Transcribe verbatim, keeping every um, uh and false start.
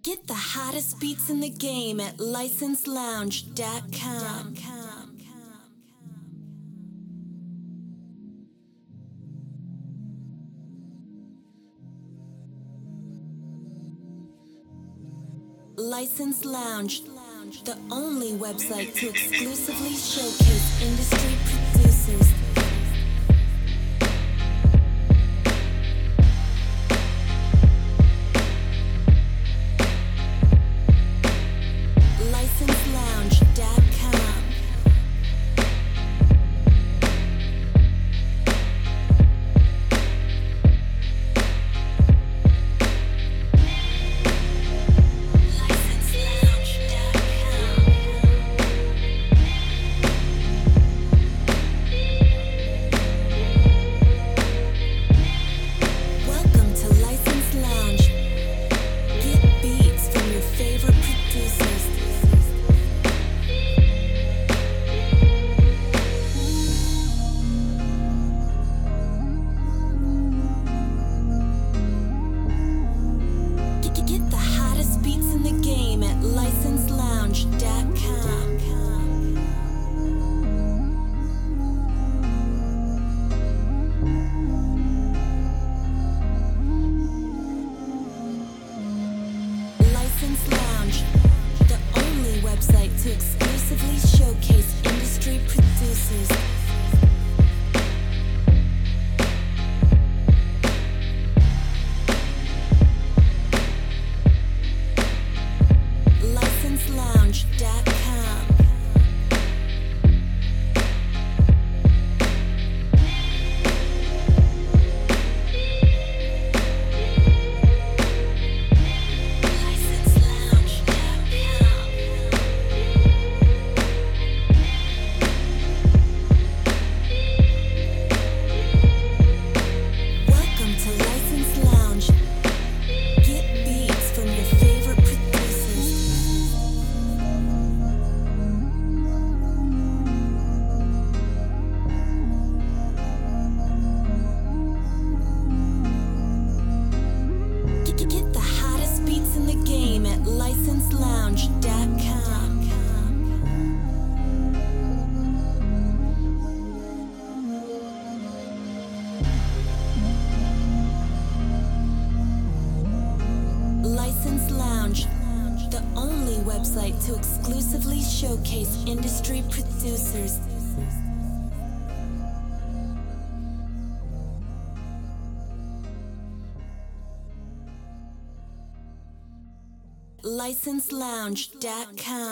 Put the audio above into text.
Get the hottest beats in the game at license lounge dot com. License Lounge, the only website to exclusively showcase industry producers. license lounge dot com. License Lounge, the only website to exclusively showcase industry producers. license lounge dot com. license lounge dot com. License Lounge, the only website to exclusively showcase industry producers. license lounge dot com.